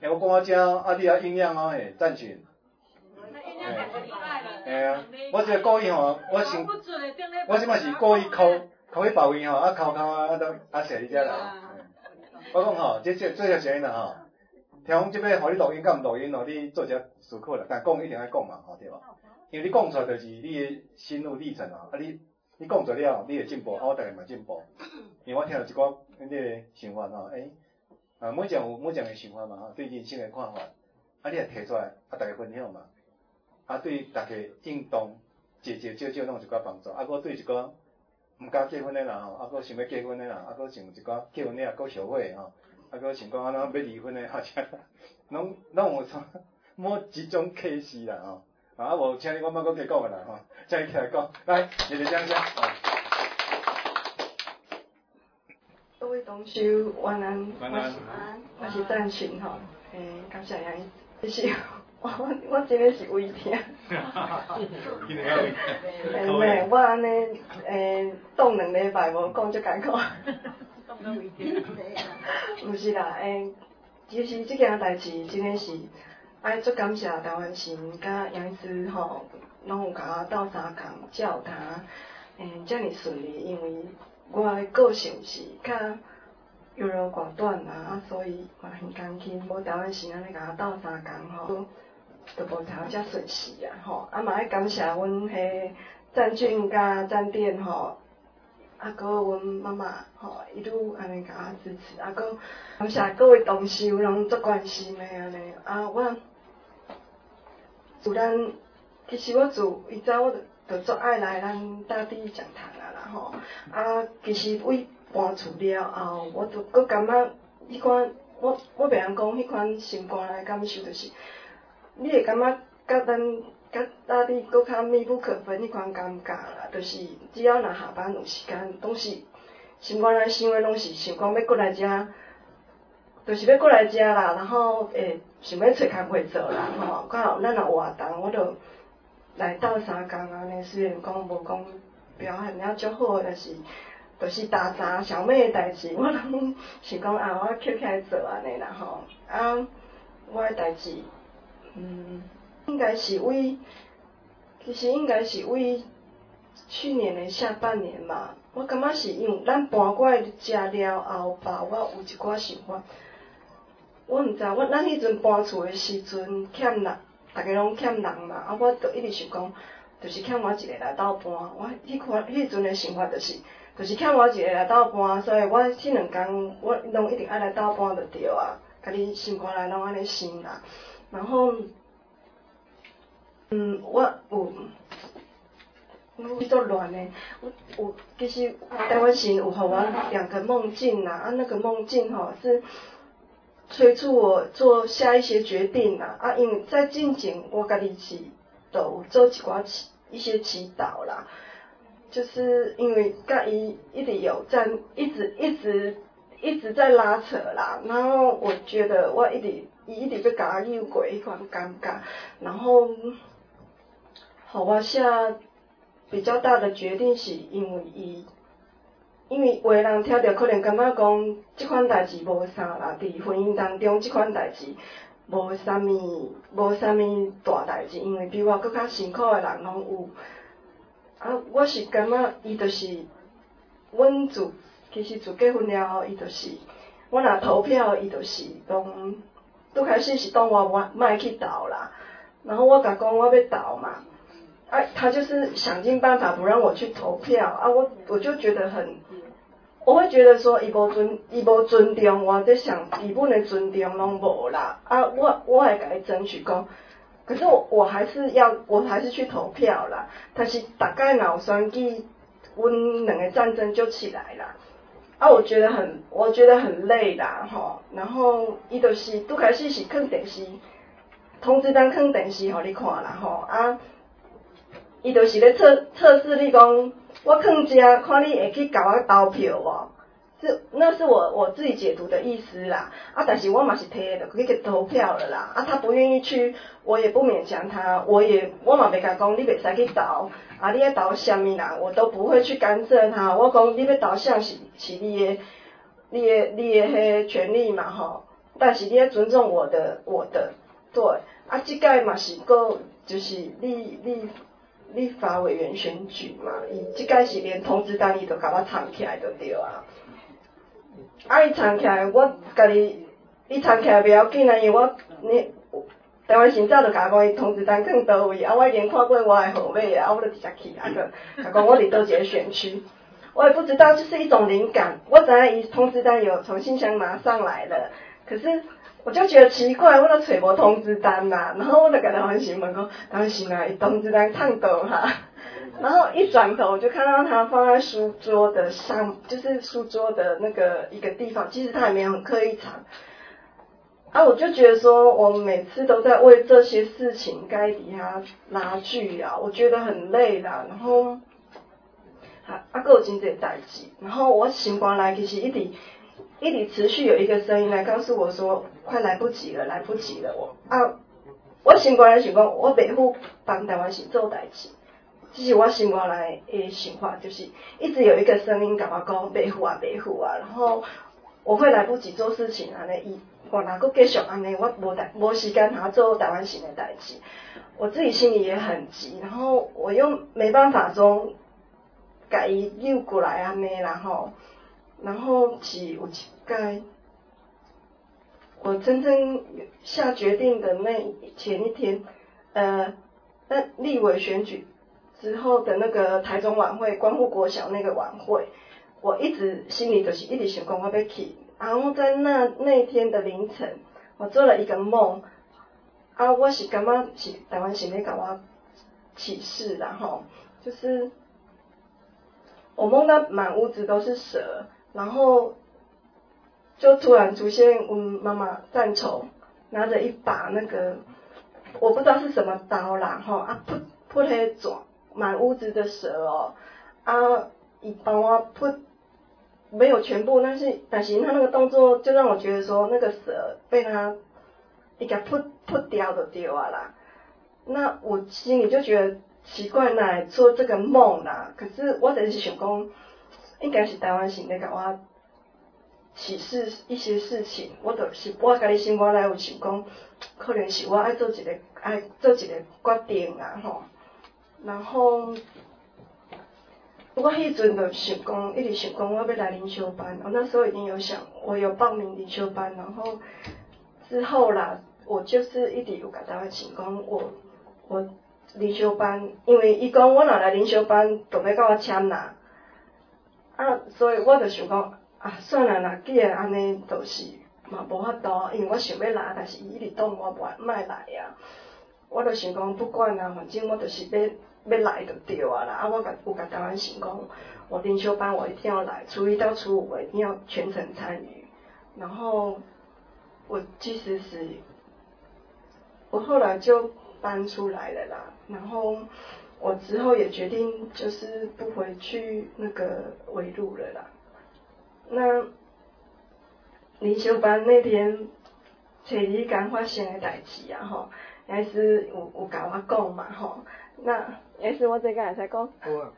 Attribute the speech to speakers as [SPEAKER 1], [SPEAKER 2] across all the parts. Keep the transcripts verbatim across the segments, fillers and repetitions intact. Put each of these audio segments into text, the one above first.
[SPEAKER 1] 哎，我讲我遮，啊，你啊营养哦，嘿，赞群。
[SPEAKER 2] 酝酿两个礼拜了。
[SPEAKER 1] 哎啊，我这故意吼，我先，我即摆是故意考考去别位吼，啊考考啊，啊都啊写你遮来。我讲吼，这这做些啥呢吼？听讲即摆互你录音，甲毋录音哦，你做者思考啦，但讲一定爱讲嘛，吼对无？因为你讲出来就是你的心路历程啊，啊你你讲出了，你会进步，啊我逐个嘛进步。因为我听到一寡恁个想法吼，诶、欸，啊每种有每种的想法嘛，吼对人生的看法，啊你也提出来，啊逐个分享嘛，啊对逐个运动，节节少少拢有一寡帮助，啊佫对一寡毋敢结婚的人吼，啊佫想要结婚的人，啊佫想一寡结婚了佫后悔吼，啊佫想讲安怎要离婚的，或者拢拢有某一种启示啦吼。啊，无，请你我莫搁加讲个啦吼，请你起来讲，来，热烈掌声。
[SPEAKER 3] 各位同修，晚安，
[SPEAKER 1] 晚安，
[SPEAKER 3] 我是赞群吼，诶，感谢杨，其实我我真诶是胃疼。
[SPEAKER 1] 今日要胃
[SPEAKER 3] 疼。诶，咩？我安尼诶，冻两礼拜无讲足艰苦。
[SPEAKER 2] 冻到胃疼。
[SPEAKER 3] 毋是啦，诶，其实即件代志真诶是。爱足感谢台湾神甲杨医师吼，拢有甲我斗相共教他，诶，遮尔顺利，因为我诶个性是较优柔寡断啦，啊，所以嘛很甘心，无台湾神安尼甲我斗相共吼，都无头遮顺势啊吼，啊嘛爱感谢阮迄赞俊甲赞店吼，啊，搁阮妈妈吼，一路安尼甲我支持，啊，搁感谢各位同事拢足关心诶安尼，啊我。自咱其实我自以前我就足爱来咱大地讲堂啊啦吼，啊其实为搬厝了后，我就搁感觉迄款我我袂晓讲迄款心肝的感受，就是你会感觉甲咱甲大地搁较密不可分迄款感觉啦，就是只要若下班有时间，拢是心肝来想的拢是想讲要过来遮。就是要过来遮啦，然后诶想要找工课做啦，吼，刚好咱也活动，我就来斗相共安尼。虽然讲无讲表现了足好，但是就是大杂小妹的代志，我拢想讲啊，我捡起来做安尼啦吼。啊，我的代志，嗯，应该是为，其实应该是为去年的下半年嘛。我感觉是因为咱搬过来遮了后吧，我有一寡想法。我毋知，我咱迄阵搬厝的时阵欠人，大家拢欠人嘛，啊，我就一直想讲，就是欠我一个来斗搬。我迄款迄阵的想法就是，就是欠我一个来斗搬，所以我迄两工我拢一定爱来斗搬就对啊，家己心肝内拢安尼想啦。然后，嗯，我有。我做乱的，我我其实台湾神有互我两个梦境啦，啊那个梦境吼是催促我做下一些决定啦，啊因为在进前我家己是都有做一寡祈一些祈祷啦，就是因为甲伊一直有在一直一直一直在拉扯啦，然后我觉得我一直伊一直要甲我诱过迄款感觉，然后互我写。比较大的决定是因为伊，因为有的人听着可能感觉讲即款代志无啥啦，伫婚姻当中即款代志无啥物无啥物大代志，因为比我搁较辛苦的人拢有。啊，我是感觉伊就是，阮自其实自结婚了后，伊就是，我若投票，伊就是讲，拄开始是当我莫莫去投啦，然后我甲讲我要投嘛。啊，他就是想尽办法不让我去投票啊，我我就觉得很，我会觉得说伊无尊伊无尊重我，在想基本的尊重拢无啦啊，我我会甲伊争取讲，可是我我还是要我还是去投票啦，但是大概若有选举，阮两个战争就起来啦，啊，我觉得很我觉得很累啦吼，然后伊就是拄开始是看电视，通知单看电视互你看啦吼啊。伊就是咧测测试你讲，我囥遮看你会去甲我投票无？是那是我我自己解读的意思啦。啊，但是我嘛是摕就去去投票了啦。啊，他不愿意去，我也不勉强他，我也我嘛袂甲讲你袂使去投，啊，你要投啥物啦，我都不会去干涉他。我讲你要投啥是是你的你的你的迄权利嘛吼。 但是你要尊重我的我的，对，啊，这届嘛是个就是立立立法委员选举嘛，伊这届是连通知单伊都甲我藏起来就对啊，啊伊藏起来，我家己伊藏起来袂要紧啊，因为我你。台湾行早就甲我讲，伊通知单放倒位，啊，我已经看过我的号码啊，我就直接去啊个，甲讲我伫倒一个选区，我也不知道，就是一种灵感。我知影伊通知单有从信箱拿上来了，可是我就觉得奇怪，我都找无通知单啦，然后我就甲台湾新闻讲，台湾新闻伊通知单放倒哈，然后一转头我就看到他放在书桌的上，就是书桌的那个一个地方，其实他也没有很刻意藏。啊，我就觉得说，我每次都在为这些事情该底下拉锯啊，我觉得很累啦。然后，啊，啊，还有真侪代志。然后我心肝内其实一直一直持续有一个声音来告诉我说，快来不及了，来不及了。我啊，我心肝内想讲，我袂赴帮台湾是做代志。这是我心肝内的想法，就是一直有一个声音跟我讲，袂赴啊，袂赴啊。然后我会来不及做事情啊，那一。我若阁继续安尼，我无代无时间通做台湾省的代志，我自己心里也很急，然后我又没办法中，甲伊扭过来安尼啦吼，然后是有一届，我真正下决定的那前一天，呃，那立委选举之后的那个台中晚会，光复国小那个晚会，我一直心里就是一直想讲我要去。然后在那那天的凌晨，我做了一个梦，啊，我是感觉是台湾省咧甲我启示啦吼，就是我梦到满屋子都是蛇，然后就突然出现我妈妈赞丑拿着一把那个我不知道是什么刀啦吼，啊扑扑迄爪满屋子的蛇哦，啊伊帮我扑。没有全部，但是但是他那个动作就让我觉得说那个蛇被他一个扑扑掉就对啊啦。那我心里就觉得奇怪，哪来做这个梦啦？可是我就是想讲，应该是台湾省在甲我启示一些事情，我就是我家己心肝内有想讲，可能是我爱做一个爱做一个决定啊吼，然后。我迄阵就想讲，一直想讲我要来灵修班，我那时候已经有想，我有报名灵修班，然后之后啦，我就是一直有甲台湾省讲，我我灵修班，因为伊讲我若来灵修班，就要甲我签啦，啊，所以我就想讲，啊，算了啦，既然安尼，就是嘛无法度，因为我想要来，但是伊一直挡我莫莫来啊，我就想讲不管啦，反正我就是要。要来就对啊啦，啊我甲有甲台湾省讲，我灵修班我一定要来，初一到初五我一定要全程参与。然后我其实是，我后来就搬出来了啦。然后我之后也决定就是不回去那个围路了啦。那灵修班那天，找你刚发生的代志啊吼，也是有有甲我讲嘛吼。那也是我这个会使讲，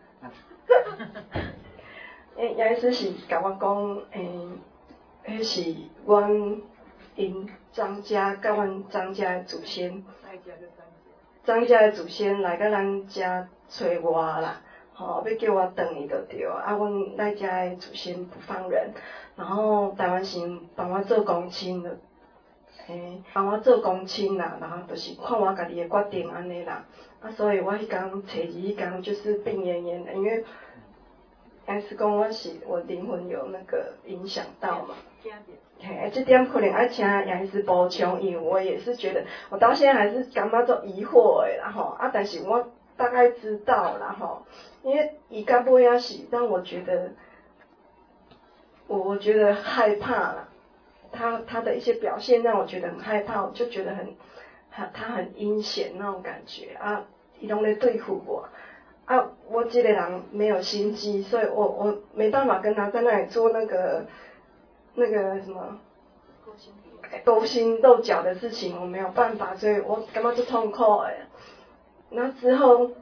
[SPEAKER 3] 诶，也是是甲我讲，诶，迄是阮因张家甲阮张家的祖先，张家的祖先来甲咱家找我啦，吼、哦，要叫我转去就对，啊，阮咱家的祖先不放人，然后台湾省帮我做公亲的，诶，帮我做公亲啦，然后就是看我家己的决定安尼啦。啊，所以我迄天找伊迄天就是病恹恹的，因为还是讲我是我灵魂有那个影响到嘛。嘿，这点可能要请杨医师补充，因为我也是觉得，我到现在还是感觉做疑惑的啦吼。啊，但是我大概知道啦吼，因为伊到尾仔是让我觉得，我我觉得害怕啦。他他的一些表现让我觉得很害怕，我就觉得很，他他很阴险那种感觉啊。伊拢咧对付我，啊，我这个人没有心机，所以我我没办法跟他在那里做那个那个什么勾心斗角的事情，我没有办法，所以我感觉就痛苦诶。那之后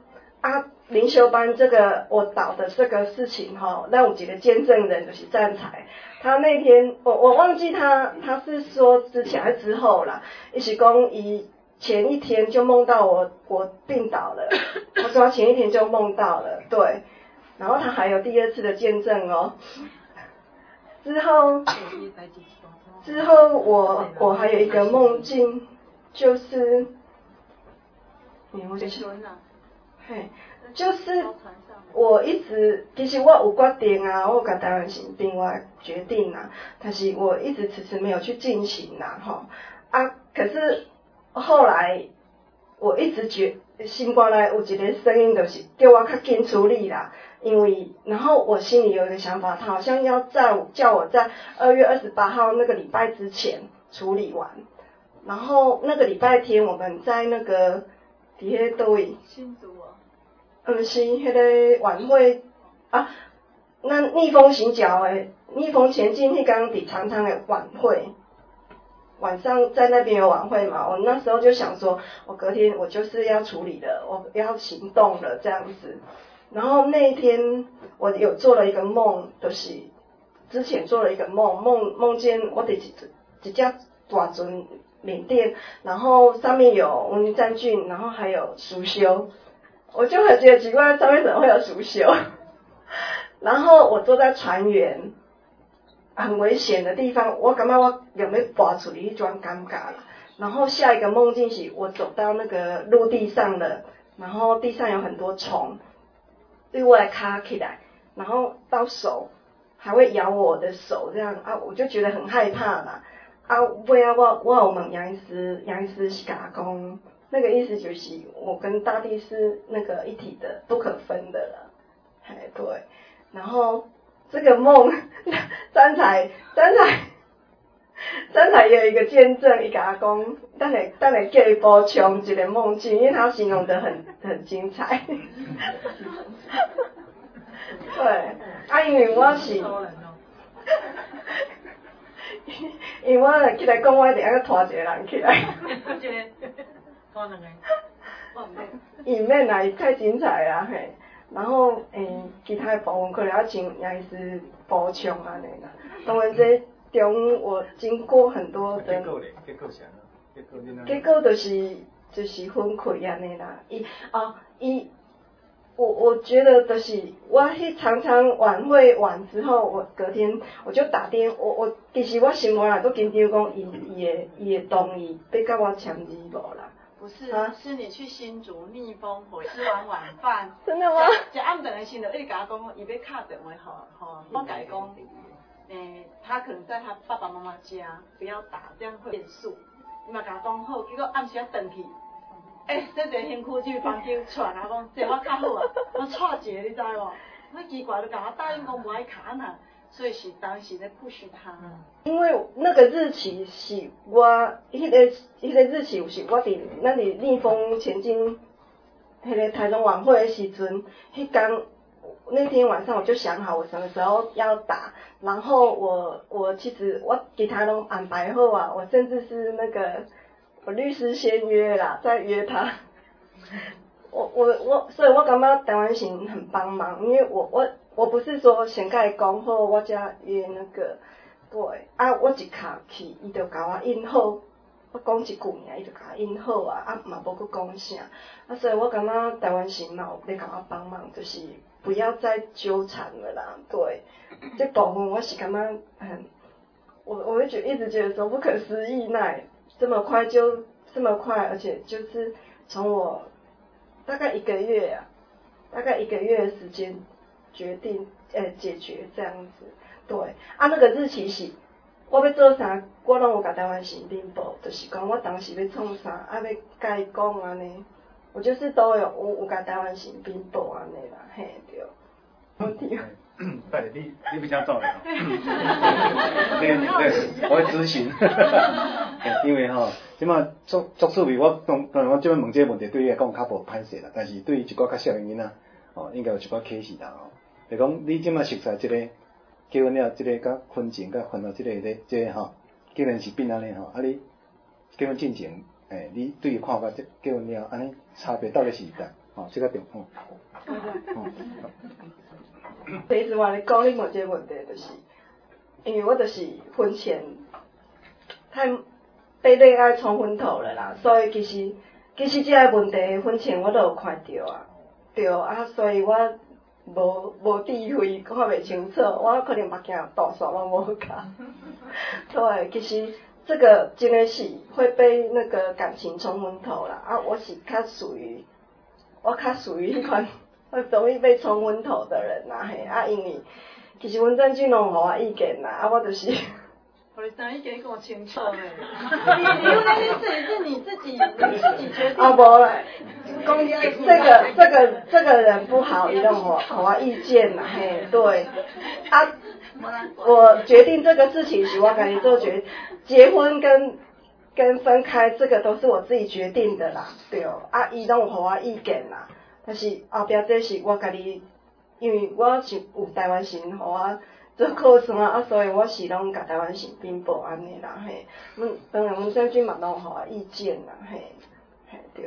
[SPEAKER 3] 啊，灵修班这个我导的这个事情哈，那有几个见证人就是站才，他那天我我忘记他他是说之前还是之后啦，一起讲伊前一天就梦到我我病倒了，他说他前一天就梦到了，对，然后他还有第二次的见证哦，之后之后我我还有一个梦境就是，嗯，我就是。嘿，就是我一直，其实我有决定啊，我有甲台湾行兵我决定啊，但是我一直迟迟没有去进行啦，吼啊，可是后来我一直觉心肝内有一个声音，就是叫我较紧处理啦，因为然后我心里有一个想法，他好像要在叫我在二月二十八号那个礼拜之前处理完，然后那个礼拜天我们在那个伫迄倒位。新竹啊。毋是，迄个晚会啊，那逆风行脚诶，逆风前进迄天伫长昌的晚会，晚上在那边有晚会嘛，我那时候就想说，我隔天我就是要处理了，我要行动了这样子。然后那一天我有做了一个梦，就是之前做了一个梦，梦梦见我伫一一只大船缅甸，然后上面有温占菌，然后还有熟修。我就很觉得奇怪，上面怎么会有熟修？然后我坐在船员很危险的地方，我感觉我有没有拔出一桩尴尬了。然后下一个梦境是，我走到那个陆地上了，然后地上有很多虫，对我来卡起来，然后到手还会咬我的手这样啊，我就觉得很害怕啦。啊，尾啊我我有问杨医师，杨医师是甲我讲。那个意思就是我跟大地是那个一体的，不可分的了，哎对，然后这个梦，三彩三彩三彩也有一个见证，伊甲我讲，等下等下叫伊补充一个梦境，因为他形容得很很精彩，对，啊因为我是，因为我起来讲，我一定要拖一个人起来。伊免啦，伊太精彩啊嘿。然后诶、欸，其他的部分可能要请杨医师补充安尼啦。当然这中我经过很多的。结果咧，结果啥？结果你结果就是就是分开安尼啦。伊啊伊，我我觉得就是我去常常晚会完之后，我隔天我就打电，我我其实我心内也都紧张讲，伊伊会伊会同意要甲我签字无啦。
[SPEAKER 2] 不是，啊、是你去新竹逆风回，吃完晚饭，
[SPEAKER 3] 真的吗？
[SPEAKER 2] 食暗顿的时候，伊甲我讲，伊要敲电话吼吼，我甲伊讲，诶，他可能在他爸爸妈妈家，不要打，这样会变数。伊嘛甲我讲好，结果暗时啊转去，诶，这个身躯去房间喘啊，讲这我较好啊，我错一个你知无？我奇怪，就甲我答应讲无爱卡呐。所以是当时在 push 他，
[SPEAKER 3] 因为那个日期是我，迄、那个迄、那个日期是我伫咱伫逆风前进，迄个台中晚会的时阵，迄天那天晚上我就想好我什么时候要打，然后我我其实我其他都安排好啊，我甚至是那个我律师先约啦，再约他。我我我，所以我感觉台湾行很帮忙，因为我我我不是说先甲伊讲好，我才约那个，对，啊，我一卡去，伊就甲我印好，我讲一句尔，伊就甲我印好啊，啊嘛无佮讲啥，啊，所以我感觉台湾行嘛有咧甲我帮忙，就是不要再纠缠了啦，对，这部分我是感觉很，我我会觉得一直觉得说不可思议，那这么快就这么快，而且就是从我。大概一个月啊，大概一个月的时间决定呃解决这样子，对啊那个日期是，我要做啥，我拢有甲台湾行政部，就是讲我当时要创啥，啊要甲伊讲安尼，我就是都有有有甲台湾行政部安尼啦，嘿对，问题。
[SPEAKER 1] 对，你你比较重要。对对，我会咨询。因为吼，即马作作趣味，我当当然我即摆问这个问题对伊来讲较无歹势啦，但是对于一寡较少年囡仔，哦，应该有一寡启示啦吼。就讲你即马熟悉即个结婚了，即个甲婚前甲婚后即个咧，即个吼，既然是变安尼吼，啊你结婚进前，诶，你对伊看法即结婚了安尼差别到底是吼，这个重吼。
[SPEAKER 3] 其实我咧讲你问这个问题，就是因为我就是婚前太被恋爱冲昏头了啦，所以其实其实这个问题婚前我都有看到啊，对啊，所以我无无智慧，看袂清楚，我可能目镜度数我无卡。对，其实这个真的是会被那个感情冲昏头啦，啊，我是较属于我较属于迄款会容易被冲昏头的人啦，嘿，啊，因为其实阮曾经拢有互我意见啦，啊，我就是。
[SPEAKER 2] 我的三意见跟我清楚诶，你你那件事也是你自己你自己决定。
[SPEAKER 3] 啊，无啦，讲这个这个这个人不好，伊拢互互我意见啦，嘿，对，啊，我决定这个事情是我家己做决，结婚跟跟分开这个都是我自己决定的啦，对，啊，伊拢有互我意见啦，但是后壁这是我家己，因为我是有台湾心互我。做靠山啊，啊，所以我是拢甲台湾省禀报安尼啦，嘿，阮当然阮先生嘛拢互我意见啦，嘿，嘿对。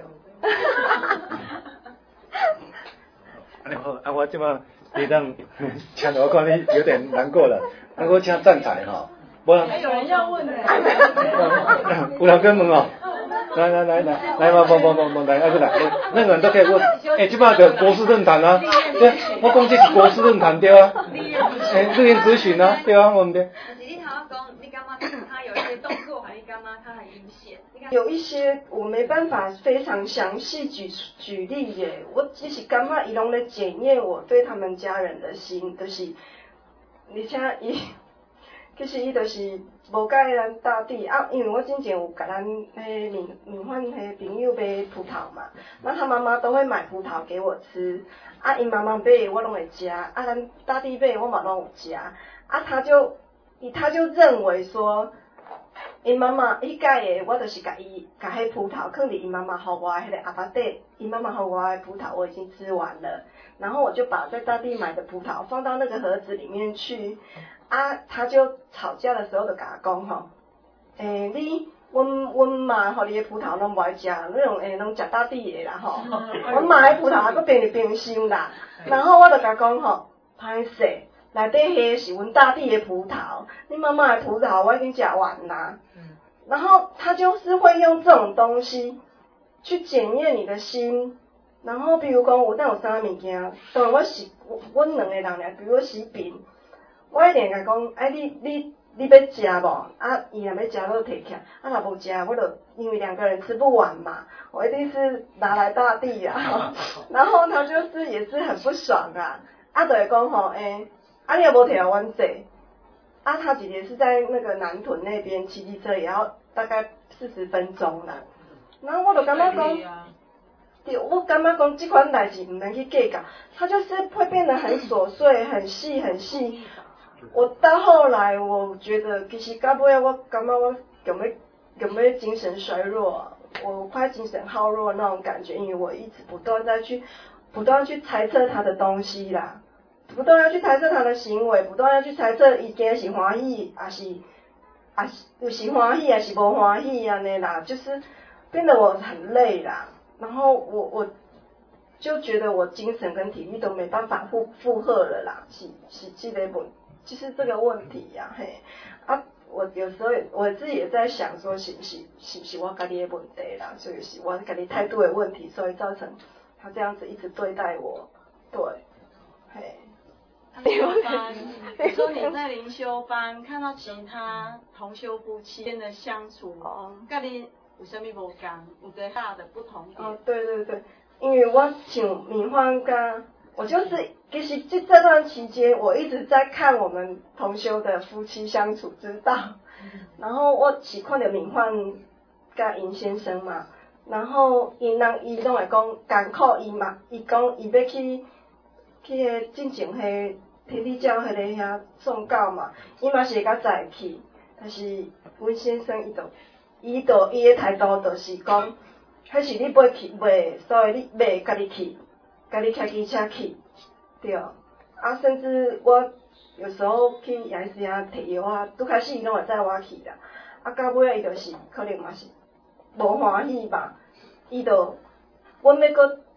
[SPEAKER 1] 安尼好，啊，我即马你当，请我看你有点难过了，那我请站台哈，无人。
[SPEAKER 2] 还有人要问呢。
[SPEAKER 1] 有人跟问哦。来来来来来嘛，不不不不来，啊，过来，那个人都可以问。诶，即摆就国事论坛啊，对，我讲这是国事论坛对啊，诶，录音咨询啊，对啊，我们对。
[SPEAKER 4] 就是你头先讲，你感觉他有一些动作，还是感觉他很阴险？
[SPEAKER 3] 有一些我没办法非常详细举举例耶，我只是感觉伊拢咧检验我对他们家人的心，就是，而且伊。其实伊就是无介咱大弟啊，因为我之前有甲咱迄闽闽汉迄朋友买葡萄嘛，那他妈妈都会买葡萄给我吃，啊，因妈妈买我拢会食，啊，咱大弟买我嘛拢有食，啊，他就伊他就认为说，因妈妈迄届诶，我就是甲伊甲迄葡萄放伫因妈妈互我迄个阿巴底，因妈妈互我诶葡萄我已经吃完了，然后我就把在大弟买的葡萄放到那个盒子里面去。啊，他就吵架的时候就甲我讲吼，诶、欸，你，阮阮妈互你的葡萄拢无爱食，你用诶拢食大地的啦吼，阮妈的葡萄还佫冰伫冰箱啦，然后我就甲讲吼，歹势，内底迄是阮大地的葡萄，你妈妈的葡萄我已经食完啦，然后他就是会用这种东西去检验你的心。然后比如讲，有当有啥物件，当然我是阮两个人俩，比如我洗饼。我一定甲讲，哎，你你你要食无？啊，伊若要食，我就摕起来；啊，若无食，我就因为两个人吃不完嘛，我一定是拿来大地啊。然后他就是也是很不爽啊，啊，就会讲吼，诶、欸，啊，你也无摕来阮坐，啊，他姐姐是在那个南屯那边骑机车，也要大概四十分钟啦。然后我就感觉讲。对，我感觉讲这款代志唔能去计较，他就是会变得很琐碎、很细、很细。我到后来，我觉得其实到尾我感觉我有没有没有精神衰弱，我快精神耗弱那种感觉，因为我一直不断在去不断去猜测他的东西啦，不断要去猜测他的行为，不断要去猜测伊今日是欢喜还是还是有是欢喜还是无欢喜安尼啦，就是变得我很累啦。然后我我就觉得我精神跟体力都没办法负负荷了啦，是是这个问，就是这个问题呀、啊，嘿啊，我有时候我自己也在想说是是是是我家己的问题啦，所以是我家己态度的问题，所以造成他这样子一直对待我，对，嘿。
[SPEAKER 2] 灵修班，你说你在灵修班看到其他同修夫妻间的相处，跟你有什么无同，有最大的不同点？
[SPEAKER 3] 哦，对对对，因为我像敏欢跟，我就是其实这这段期间，我一直在看我们同修的夫妻相处之道，然后我是看到敏欢跟尹先生嘛，然后因人伊拢会讲艰苦伊嘛，伊讲伊要去去迄进前迄天地教迄个遐送教嘛，伊嘛是会甲载去，但是阮先生伊就。伊就伊的态度就是讲，迄是你买去买，所以你买家己去，家己开机车去，对。啊，甚至我有时候去夜市啊摕药啊，拄开始伊拢会载我去啦。啊，到尾伊就是可能嘛是无欢喜吧，伊就阮要搁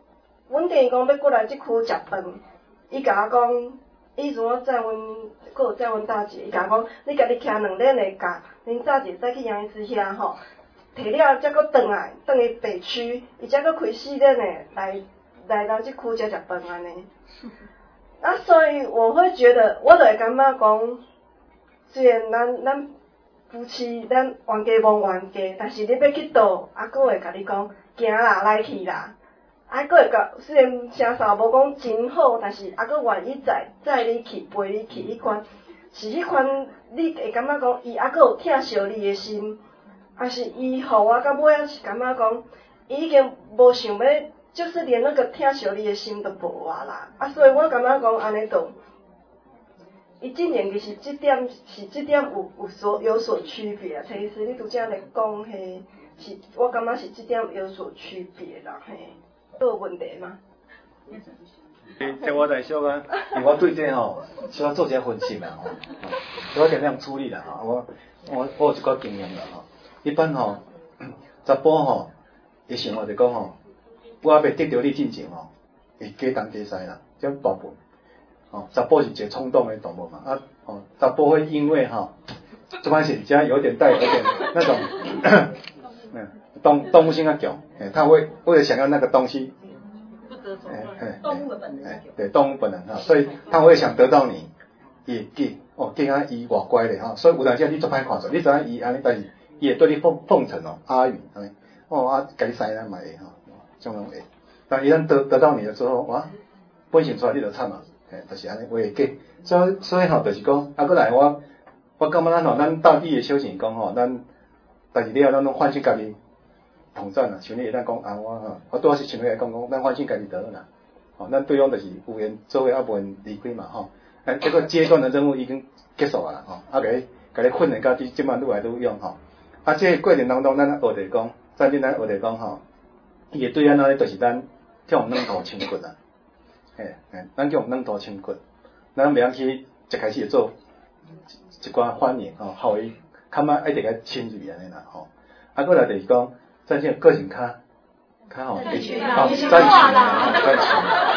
[SPEAKER 3] 阮等于讲要过来即区食饭，伊甲我讲，意思我载阮，佫有载阮大姐，伊甲我讲，你家己徛两轮的甲，恁早一再去杨医师遐吼，摕了才佫转来，转去北区，伊才佫开四轮的来来到即区才食饭安尼。啊，所以我会觉得，我就会感觉讲，虽然咱咱夫妻咱冤家无冤家，但是你要去倒，啊，佫会甲你讲，行啦，来去啦。啊，佫会甲，虽然声扫无讲真好，但是啊，佫愿意载载你去，陪你去，迄款是迄款，你会感觉讲伊啊，佫有疼惜你的心，啊是伊互我到尾啊是感觉讲，伊已经无想要，就是连那个疼惜你的心都无啊啦，啊，所以我感觉讲安尼都，伊进前其实即点是即点有有所有所区别，陈医师你拄则来讲嘿，是我感觉是即点有所区别啦嘿。都有问题吗？
[SPEAKER 1] 这我在小可，因为我对这吼，需要做一下分析啦吼，我点样处理啦吼，我我我有一个经验啦吼，一般吼，查甫吼，伊想法就讲吼，我还袂得到你进前吼，会假东假西啦，这大部分，哦，查甫是一个冲动的动物嘛，啊，哦，查甫会因为吼，这番是加有点带有点那种。嗯，动动物性较强，哎，他会为了想要那个东西，
[SPEAKER 2] 不择手
[SPEAKER 1] 哎
[SPEAKER 2] 段，动物的本能。
[SPEAKER 1] 哎，对，动物本能哈，所以他会想得到你，也记哦，记啊伊偌乖咧哈，所以有当时你做歹看出，你知影伊安尼，但是伊会对你奉奉承哦，阿谀安尼，哦啊，甲你塞咱嘛会哈，种种会，但一旦得得到你了之后，哇，本性出来你就惨嘛，哎，就是安尼会记，所以所以吼，就是讲，啊，过来我我感觉咱吼，咱到底的修行讲吼，咱。但是你要咱拢反省家己统战啦，像你会当讲啊，我吼，我拄好是像你来讲讲，咱反省家己得啦，吼，咱对方就是有缘做伙，啊无缘离开嘛，吼，啊这个阶段的任务已经结束啊啦，吼，啊甲你甲你训练到即即摆愈来愈用吼，啊这个过程当中，咱学着讲，再进咱学着讲吼，伊会对咱安尼就是咱叫用软土深骨啦，嘿，嘿，咱叫用软土深骨，咱袂晓去一开始做一寡反应吼，互伊。较慢一直个亲热安尼啦吼，啊，过来就是讲，真正个性较较吼，
[SPEAKER 4] 占群
[SPEAKER 1] 啦，占群啦，占群。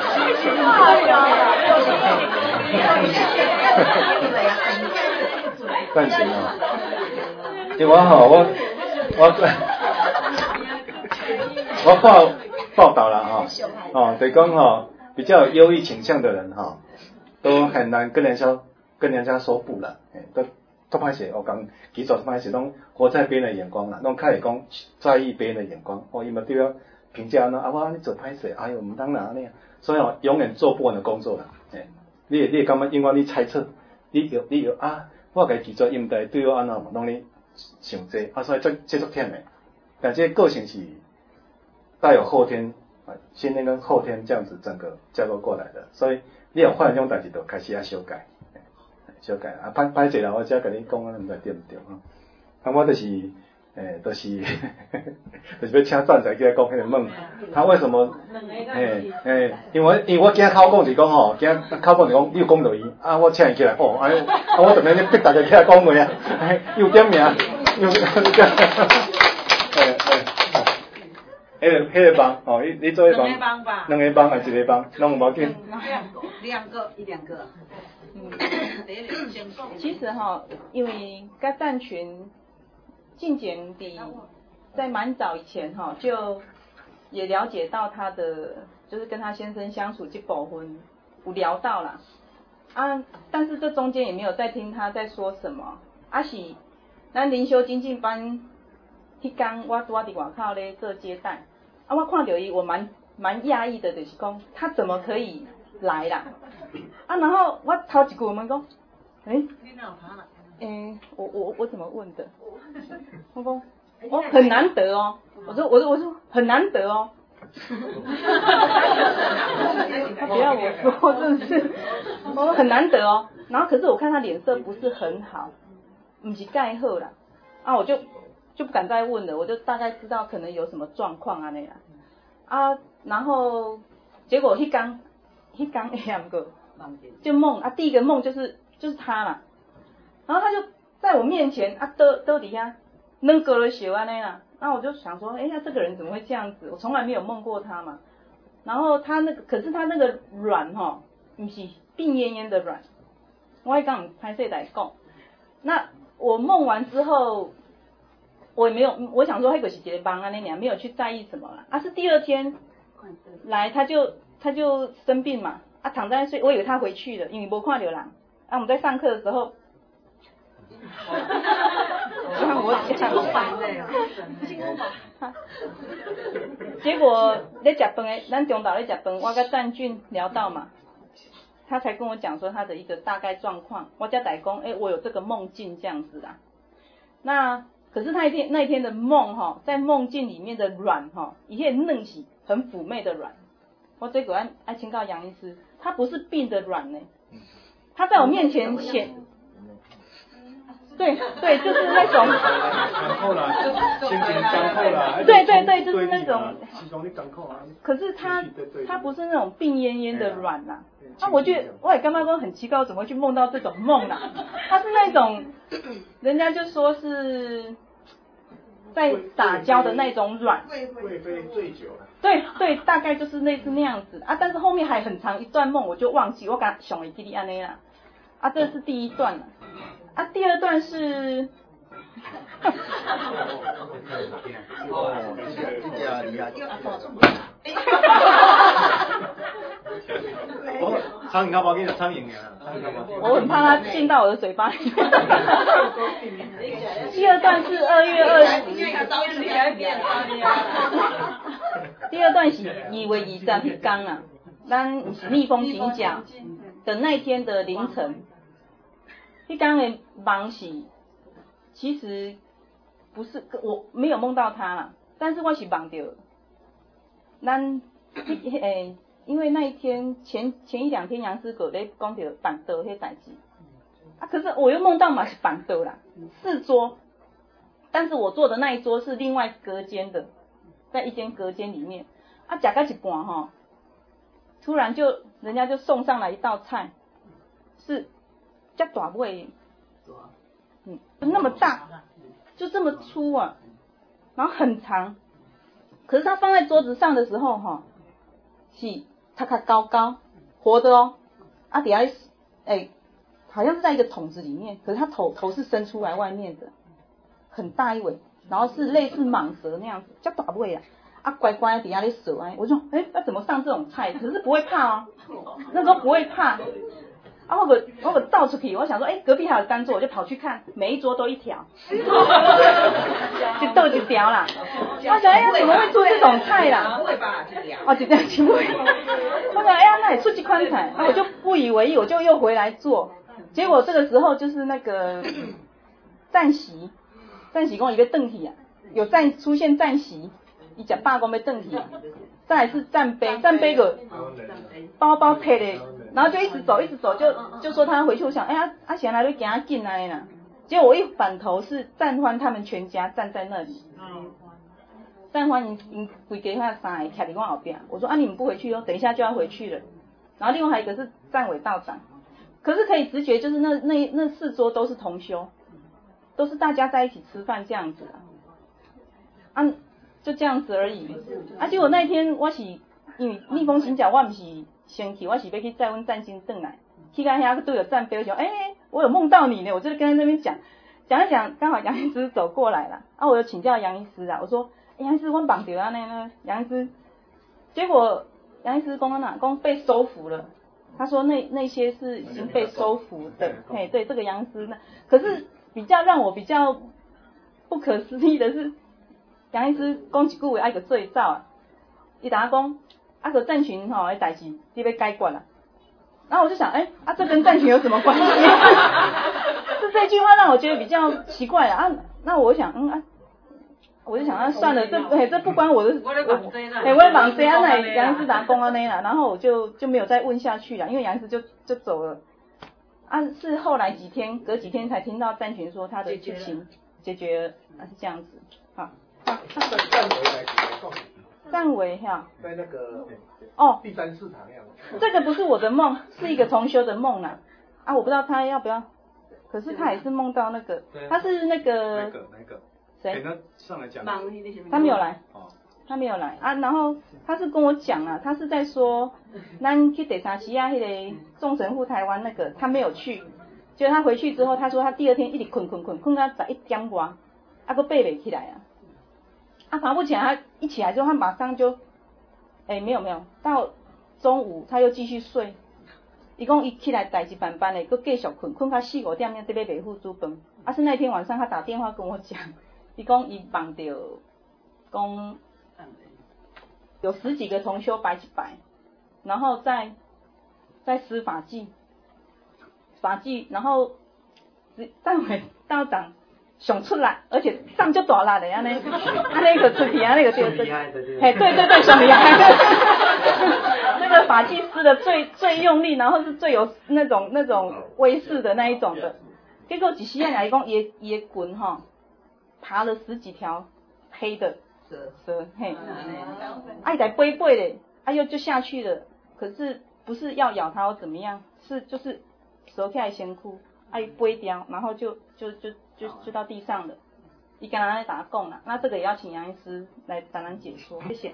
[SPEAKER 1] 占群啊！因为我吼，我我我报报道了哈，哦，就是讲吼，比较有忧郁倾向的人哈，都很难跟人家跟人家说不了，哎，都。做歹势，我讲，其实做歹势拢活在别人的眼光啦，拢较会讲在意别人的眼光。哦，伊嘛对我评价呢，啊，我你做歹势，哎哟，唔当然安尼，所以哦，永远做不完的工作啦。诶，你你会感觉因为你猜测，你有你有啊，我家己做应该对我安怎，拢你想这，啊，所以这这足忝诶。但这个性是带有后天啊，先天跟后天这样子整个架构过来的，所以你有发现这种代志，就开始要修改。小改啊，歹歹势啦，我只甲你讲啊，毋知对毋对吼？啊，我就是诶，就是，就是要请站仔起来讲迄个梦，他为什么？诶诶，因为因为我惊口讲是讲吼，惊口讲是讲你有讲落伊，啊，我请伊起来哦，啊，啊，我当然咧逼大家起来讲话啊，又点名，又诶诶，迄个迄个帮哦，你你做迄帮，两个帮吧，两个帮还是一个帮，拢无要紧。
[SPEAKER 2] 两个，两个，一两个。
[SPEAKER 5] 嗯，其实哈，因为该站群进前比在蛮早以前哈，就也了解到他的，就是跟他先生相处这部分有聊到啦啊，但是这中间也没有在听他在说什么。啊是，咱灵修精进班迄天我拄啊伫外口咧做接待，啊我看到伊，我蛮蛮讶异的，就是讲他怎么可以来啦？啊，然后我头一句问讲，诶、欸，诶、欸，我我我怎么问的？我讲，我很难得哦，我说我说我说很难得哦。他不要我说，真的是，我说很难得哦。然后可是我看他脸色不是很好，不是盖好啦，啊我就就不敢再问了，我就大概知道可能有什么状况啊那样。啊，然后结果迄天迄天下午个就梦啊，第一个梦就是就是他啦，然后他就在我面前啊，倒倒底下扔个了血安尼啦，那我就想说，哎呀，这个人怎么会这样子？我从来没有梦过他嘛。 然后他那个，可是他那个卵哈，不是病恹恹的卵。我还刚拍摄来讲，那我梦完之后，我也没有，我想说那个是一个梦啊，那俩没有去在意什么啦。啊，是第二天来，他就他就生病嘛，啊躺在睡，我以为他回去了，因为没看到人。啊，我们在上课的时候。让我讲，结果咧食饭诶，咱中昼咧食饭，我跟占俊聊到嘛，他才跟我讲说他的一个大概状况，我才来讲，诶，我有这个梦境这样子啊。那可是那一天那一天的梦哈，在梦境里面的卵哈，一片嫩起，很妩媚的卵。我这个爱爱请教杨医师，它不是病的卵呢，它在我面前显。对对，就是那种。
[SPEAKER 1] 港口啦，心情港口啦。
[SPEAKER 5] 对对对，就是那种。可是它它不是那种病恹恹的卵呐、啊，那、啊、我就我也刚刚说很奇怪，我怎么会去梦到这种梦啦、啊？它是那种，人家就说是在撒娇的那种卵。
[SPEAKER 1] 贵妃醉酒。
[SPEAKER 5] 对对，大概就是类似那样子啊，但是后面还很长一段梦，我就忘记，我刚想会记得安尼啦。啊，这是第一段了。啊，第二段是，
[SPEAKER 1] 苍蝇较无紧就苍蝇尔，
[SPEAKER 5] 我很怕它进到我的嘴巴里。第二段是二月二十，第二段是二月二十迄天啊，咱蜜蜂行奖的那天的凌晨。迄天的梦是，其实不是我没有梦到他啦，但是我是梦到，咱诶，因为那一天前前一两天杨师哥咧讲到板凳迄代志，啊，可是我又梦到嘛是板凳啦，四桌，但是我坐的那一桌是另外隔间的，在一间隔间里面，啊，食到一半吼，突然就人家就送上来一道菜，是。叫大尾，嗯，那么大，就这么粗啊，然后很长，可是它放在桌子上的时候哈，是它它高高，活的哦，啊底下哎，好像是在一个桶子里面，可是它头头是伸出来外面的，很大一尾，然后是类似蟒蛇那样子，叫大尾啊，啊乖乖底下咧蛇哎，我就说哎，那怎么上这种菜？可是不会怕哦，那时候不会怕。啊，我个我个倒出去，我想说，哎、欸，隔壁还有三桌，我就跑去看，每一桌都一条，就倒一条啦。我想，哎、欸、呀，怎么会出这种菜啦？不会吧，一条。哦，一条就不会。我想，哎呀，那也出这款菜，那我就不以为意，我就又回来做。结果这个时候就是那个赞席，赞席讲伊要转去啊，有赞出现赞席，伊食饱讲要转去啊。再来是站杯，站杯个包包配的，然后就一直走，一直走，就就说他要回去。我想，哎呀，阿贤来就给他进来啦。结果我一反头是赞欢他们全家站在那里，赞欢因因规家遐三个徛在我后边。我说啊，你们不回去哦，等一下就要回去了。然后另外还有一个是站委道长，可是可以直觉就是那那那四桌都是同修，都是大家在一起吃饭这样子啊。啊就这样子而已。啊，结果那一天我是因为蜜蜂行脚，我不是先去，我是要去载阮占星回来。去到遐都有站杯，我想，哎、欸，我有梦到你呢，我就跟他那边讲，讲一讲，刚好杨医师走过来了，啊，我有请教杨医师啊，我说，欸、杨医师，我绑掉啊那那杨医师，结果杨医师讲哪讲被收服了，他说那那些是已经被收服的，嘿，对，这个杨医师呢，可是比较让我比较不可思议的是。杨医师讲一句话，爱个做走啊！伊等下讲，啊个战群吼，诶代志你要解决啦。然后我就想，哎、欸，啊这跟战群有什么关系？是这句话让我觉得比较奇怪啊。啊那我想，嗯啊，我就想，啊算了，这哎这不关我的，我哎我绑谁啊？那杨医师打工啊那啦，然后我就就没有再问下去了，因为杨医师就就走了。啊是后来几天，隔几天才听到战群说他的事情解决了，啊是这样子，好。
[SPEAKER 1] 站围来
[SPEAKER 5] 站围哈，
[SPEAKER 1] 在那个
[SPEAKER 5] 哦
[SPEAKER 1] 第三市场那样。
[SPEAKER 5] 这个不是我的梦，是一个同修的梦啦。啊，我不知道他要不要，可是他也是梦到那个，他是那个
[SPEAKER 1] 哪个哪个？
[SPEAKER 5] 谁？
[SPEAKER 1] 那上来讲，
[SPEAKER 5] 他没有来。
[SPEAKER 1] 哦，
[SPEAKER 5] 他没有来啊。然后他是跟我讲啊，他是在说，咱去第三期啊，那个众神户台湾那个他没有去，结果他回去之后，他说他第二天一直困困困困到十一点多，啊，个爬不起来啊。啊，爬不起来，他一起来之后，他马上就，哎、欸，没有没有，到中午他又继续睡。伊讲伊起来代志办办的，佮继续困，困到四五点钟，得要买富猪饭。啊，是那天晚上他打电话跟我讲，伊讲伊梦到，讲有十几个同修摆一摆，然后在在施法纪，法纪，然后站回道长想出来，而且上就大力的安尼，安尼个出去啊，那个对对，嘿，对对对，上厉害。那个法纪施的最最用力，然后是最有那种那种威势的那一种的。结果几时啊，来讲也也滚哈，爬了十几条黑的蛇蛇，嘿，哎在飞飞的，哎呦就下去了。可是不是要咬它或怎么样，是就是蛇跳先哭，哎飞掉，然后就就就就就到地上了。伊刚刚在打供了，那这个也要请杨医师来帮咱解说，谢谢。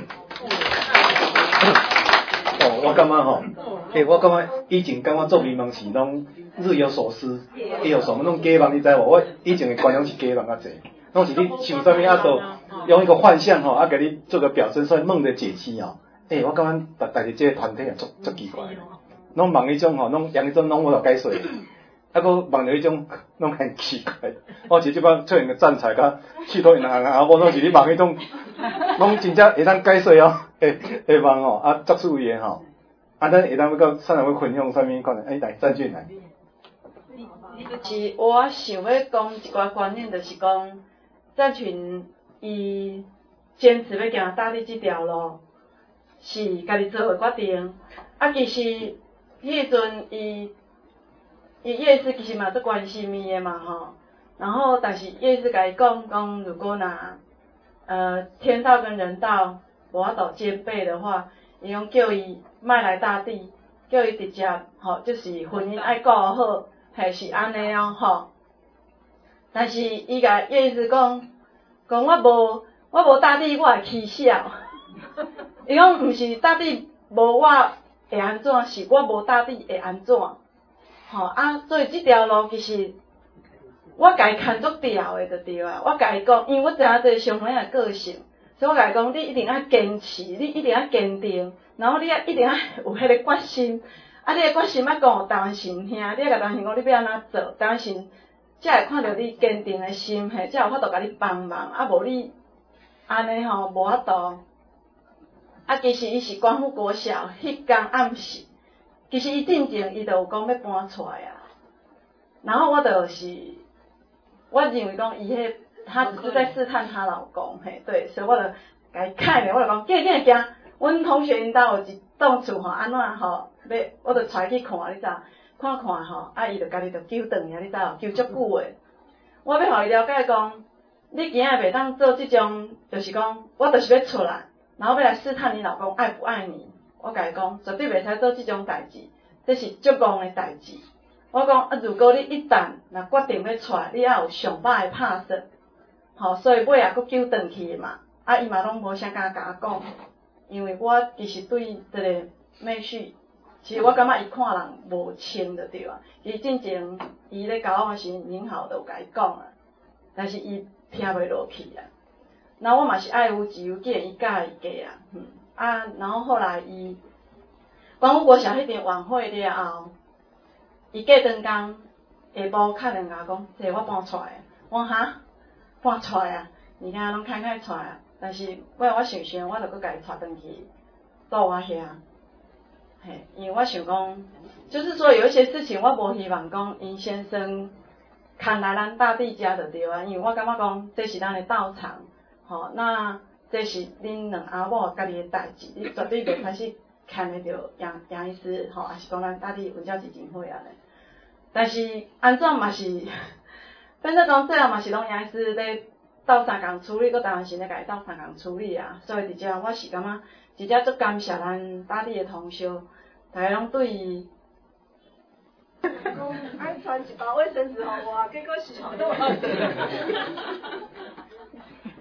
[SPEAKER 1] 哦，我感觉吼，诶，我感觉以前感觉做迷茫是拢日有所思，夜有所梦，拢假梦，你知无？我以前的观念是假梦较济，拢是你想啥物啊，都用一个幻象吼，啊，给你做个表征，所以梦的解析哦。诶，我感觉大大家这个团体也足足奇怪，拢梦迄种吼，拢杨迄种拢无法解说。啊，佫梦着迄种，拢很奇怪。我是即摆出现个站彩甲去到银行啊，无拢是你梦迄种，拢真正会当解说哦，会会梦哦，啊，足趣味吼。啊，咱会当要到啥人要分享啥物可能？哎，来赞俊来。
[SPEAKER 3] 是我想要讲一寡观念，就是讲赞群伊坚持要行大理这条路，是家己做诶决定。啊，其实迄阵伊。伊叶师其实嘛足关心伊的嘛吼，然后但是叶师甲伊讲讲，如果若呃天道跟人道无法度兼备的话，伊讲叫伊莫来大地，叫伊直接吼，就是婚姻爱顾好，还是安尼哦吼。但是伊甲叶师讲，讲我无我无大地，我会起笑。伊讲毋是大地无我会安怎，是我无大地会安怎。吼、哦、啊，所以这条路其实我家己牵足条的就对啊。我家己讲，因为我知影这上海的个性，所以我家己讲，你一定要坚持，你一定要坚定，然后你也一定要有迄个决心。啊，你的决心要讲有当心兄，你要甲当心讲你要安怎做，当心才会看到你坚定的心，嘿，才有法度甲你帮忙。啊，无你安尼吼无法度。啊，其实伊是光复国小迄天暗时。其实伊进前伊就有讲要搬出来啊，然后我就是，我认为讲伊迄他只是在试探她老公，嘿，对，所以我就甲伊看咧，我就讲，紧紧行，阮同学因兜有一栋厝吼，安怎吼，要，我就带去看，你知影，看看吼，啊伊就家己就揪转去，你知影，揪足久诶。我要互伊了解讲，你今仔袂当做即种，就是讲，我就是要出来，然后要来试探你老公爱不爱你。我甲伊讲，绝对袂使做即种代志，这是足戆诶代志。我讲啊，如果你一旦若决定要出来，你要有上百诶拍算，吼，所以尾也佫揪转去嘛。啊，伊嘛拢无啥敢甲我讲，因为我其实对这个妹婿，其实我感觉伊看人无清就对啊。伊进前伊咧甲我时，宁好都有甲伊讲啊，但是伊听袂落去啊。然后我嘛是爱屋及乌，既然伊教伊家啊，嗯。啊，然后后来伊，光复国小迄场晚会了后，伊过顿工下晡敲电话讲，这我搬出来，我哈搬出来啊，而家拢开开出来啊，但是我我想想，我就搁家己带转去住我遐，嘿，因为我想讲，就是说有一些事情我无希望讲因先生牵来咱大地家就对啊，因为我感觉讲这是咱的道场，吼，那。这是恁两阿某家己的代志，你绝对袂开始牵得着杨杨医师吼，还是讲咱大地文教基金会啊咧。但是安怎嘛是，变做讲最后嘛是拢杨医师咧斗相共处理，佮当然是咧家己斗相共处理啊。所以伫遮我是感觉，真正足感谢咱大地的同修，大家拢对伊。
[SPEAKER 2] 讲爱传一包卫生纸互我，结果是传倒来。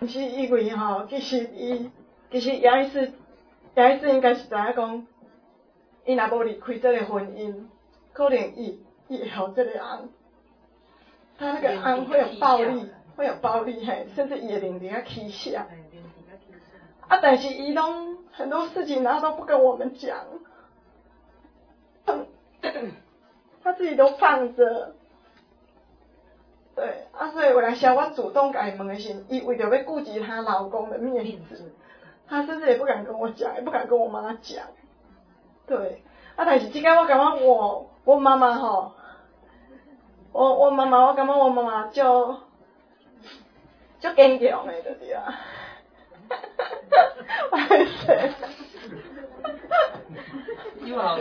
[SPEAKER 3] 是因为吼，其实伊其实杨医师杨医师应该是知影讲，伊若无离开这个婚姻，可能伊伊会互这个翁，他那个翁会有暴力，会有暴力嘿，甚至伊会连连啊起笑。啊，但是伊拢很多事情他都不跟我们讲，他自己都放着。对，啊，所以有当时我主动甲伊问的时，伊为着要顾及她老公的面子，她甚至也不敢跟我讲，也不敢跟我妈讲。对，啊，但是即个我感觉我我妈妈吼，我我妈妈我感觉我妈妈就就坚强的，对不对啊？我还是。
[SPEAKER 6] 你好。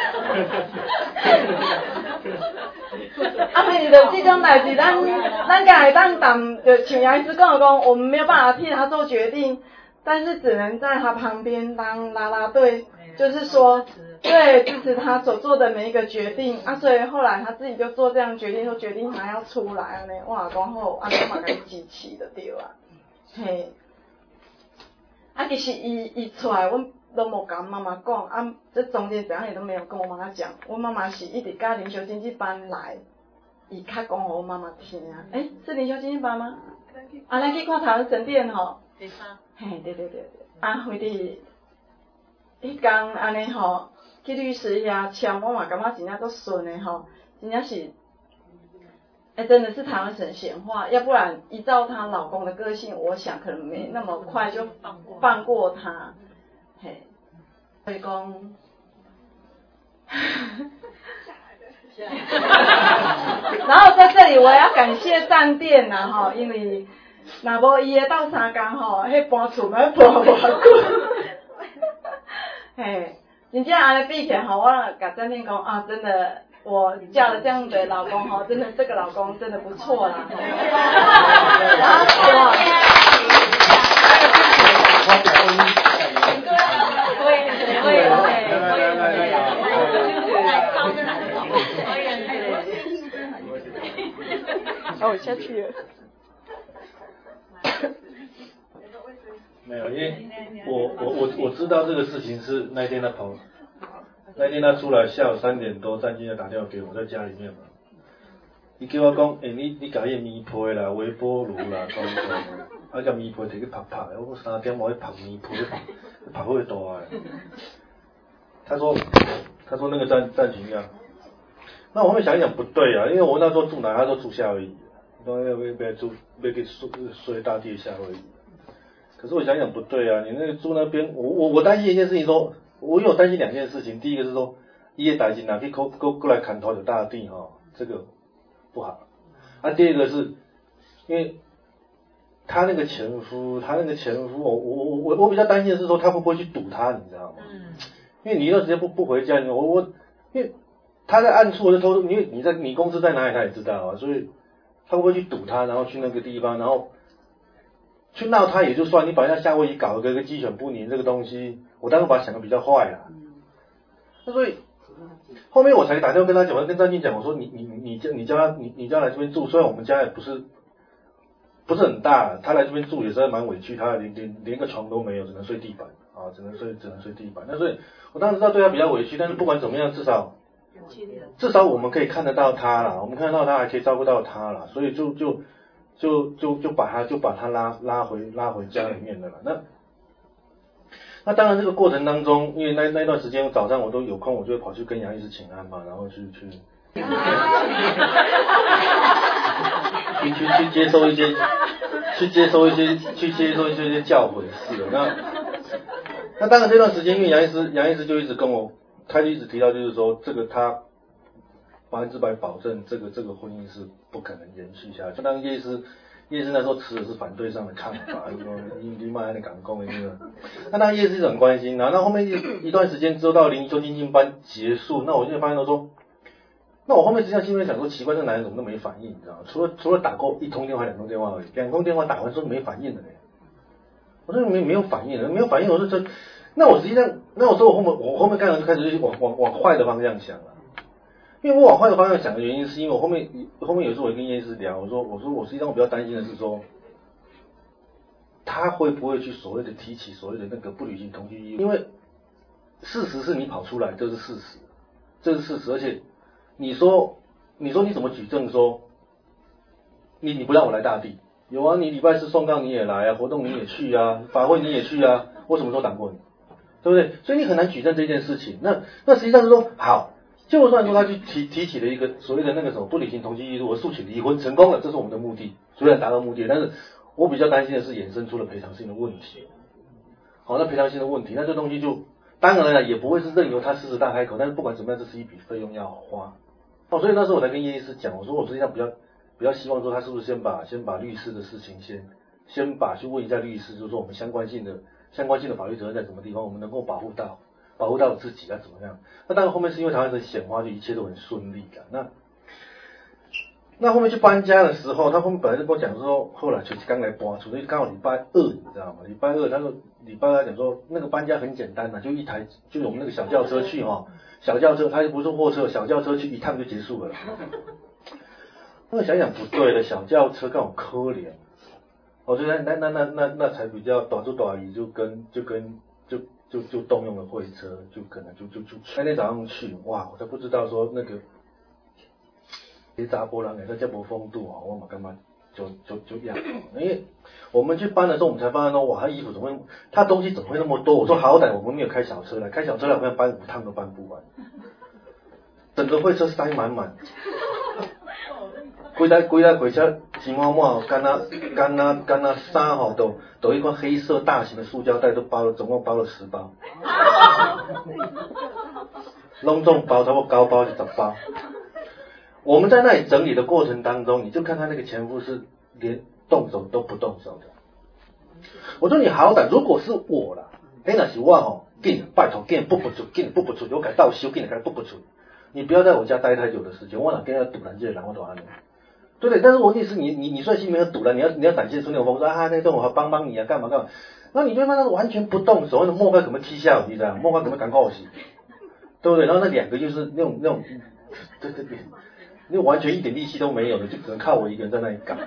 [SPEAKER 3] 啊，所以就这种代志，咱咱敢会当当，就像杨医师讲的讲，我们没有办法替他做决定，但是只能在他旁边当啦啦队，就是说，对，支持他所做的每一个决定。啊，所以后来他自己就做这样决定，就决定他要出来安尼，哇，讲好，啊，我嘛甲伊支持就对啊，嘿。啊，其实伊伊出来，阮都无甲妈妈讲，啊，这中间怎样也都没有跟我妈妈讲。我妈妈是一直甲灵修经济班来，伊较讲互我妈妈听。诶、欸，是灵修经济班吗？啊，咱去看台湾神殿吼。第三。嘿，对对对对。啊，回伫迄天安尼吼，去律师遐签，我嘛感觉真正足顺的吼，真正是。哎、欸，真的是台湾神显化，要不然依照她老公的个性，我想可能没那么快就放过他。嘿，所以讲，然后在这里我要感谢站店呐哈，因为若无伊的斗相共吼，迄搬厝要搬偌久。嘿，真正安尼比起来吼，我甲站店讲啊，真的。我嫁了这样的老公哈，真的这个老公真的不错啦。然后哇，会会会会。哦，下去了。
[SPEAKER 7] 没有，因为我我我我知道这个事情是那天他跑。那天他出来下午三点多，站进来打电话给我，在家里面嘛。伊叫我讲，诶、欸，你你甲伊米皮啦、微波炉啦，讲讲，啊，甲米皮摕去拍拍，我三点我去拍米皮，拍会大诶。他说，他说那个站站群样。那我后面想一想不对啊，因为我那时候住哪，他说住夏威夷，当然要要住要去睡睡大地夏威夷。可是我想想不对啊，你那个住那边，我我我担心一件事情说。我有担心两件事情，第一个是说，伊个代志若去过过过来砍头就大地哈，这个不好。啊，第二个是，因为他那个前夫，他那个前夫，我我我我我比较担心的是说，他会不会去堵他，你知道吗？嗯。因为你一段时间不不回家，我我因为他在暗处我就偷，因为你在你公司在哪里他也知道啊，所以他会不会去堵他，然后去那个地方，然后去闹他也就算，你把人家夏威夷搞个个鸡犬不宁这个东西。我当时把它想的比较坏啦，那所以后面我才打电话跟他讲，我跟张静讲，我说你你你叫你叫他你你叫他来这边住，虽然我们家也不是不是很大，他来这边住也是蛮委屈，他连连连个床都没有，只能睡地板啊，只能睡只能睡地板。那所以我当时知道对他比较委屈，但是不管怎么样，至少至少我们可以看得到他啦，我们看得到他还可以照顾到他啦，所以就就就就就把他就把他拉拉回拉回家里面的了。那那当然，这个过程当中，因为那那段时间早上我都有空，我就会跑去跟杨医师请安嘛，然后去去去去去接收一些，去接收一些，去接收一些一些教诲是的。那那当然这段时间，因为杨医师杨医师就一直跟我，他就一直提到，就是说这个他百分之百保证这个这个婚姻是不可能延续下去。当叶医师。叶师那时候持的是反对上的看法，说你你妈那港工的那个，那当然叶师很关心，然后那后面一一段时间之后到灵修精进班结束，那我就发现说，那我后面实际上心里想说，奇怪，这男人怎么都没反应，你知道吗？除了除了打过一通电话、两通电话而已，两通电话打完之后没反应的嘞，我说没没有反应，没有反应，我说这，那我实际上，那我说我后面我后面刚才就开始往往往坏的方向想了。因为我往坏的方向想的原因，是因为我后面后面有时候我跟叶医师聊，我说我说我实际上我比较担心的是说， 他会不会去所谓的提起所谓的那个不履行同居义务？因为事实是你跑出来，这是事实，这是事实，而且你说你说你怎么举证说你你不让我来大地？有啊，你礼拜四送告你也来啊，活动你也去啊，法会你也去啊，我什么时候挡过你？对不对？所以你很难举证这件事情。那那实际上是说，好，就算说他去提提起了一个所谓的那个什么不履行同居义务，我诉请离婚成功了，这是我们的目的，虽然达到目的，但是我比较担心的是衍生出了赔偿性的问题。好，那赔偿性的问题，那这东西就当然了，也不会是任由他狮子大开口，但是不管怎么样，这是一笔费用要花。哦，所以那时候我才跟叶医师讲，我说我实际上比较比较希望说他是不是先把先把律师的事情先先把去问一下律师，就是说我们相关性的相关性的法律责任在什么地方，我们能够保护到保护到自己啊怎么样？那当然后面是因为台湾的显化，就一切都很顺利的。那那后面去搬家的时候，他后面本来就跟我讲说，后来就是刚来搬出，所以刚好礼拜二，你知道吗？礼拜二他说礼拜二讲说那个搬家很简单呐、啊，就一台就我们那个小轿车去哈、哦，小轿车他又不是货车，小轿车去一趟就结束了。那想想不对的，小轿车干我可怜，我觉得那那那那那才比较短就短移，就跟就跟就就就动用了会车，就可能就就就那天早上去，哇，我都不知道说那个。其实查甫人也是这无风度啊，我嘛干嘛就就就样，因为我们去搬的时候，我们才发现说，哇，他衣服怎么会，他东西怎么会那么多？我说好歹我们没有开小车来，开小车来我们要搬五趟都搬不完，整个会车塞满满，规台规台回车钱满满，干那干那干那衫吼都都一款黑色大型的塑胶袋都包了，总共包了十包，隆重包差不多高包是十包。我们在那里整理的过程当中，你就看他那个前夫是连动手都不动手的。我说你好歹，如果是我啦，哎那是我吼，紧拜托紧不不出，紧不不出，我改倒修，紧改不不出。你不要在我家待太久的时间，我哪跟人家堵拦这些人，我都安了。对不对？但是问题是你你你虽然心里面有堵拦，你要你要展现出那种风说啊，那种我帮帮你啊，干嘛干嘛。那你就看他完全不动手，那莫该怎么踢下你知道？莫该怎么赶快洗，对不对？然后那两个就是那种那种，对对对。那完全一点力气都没有的，就只能靠我一个人在那里搞，啊，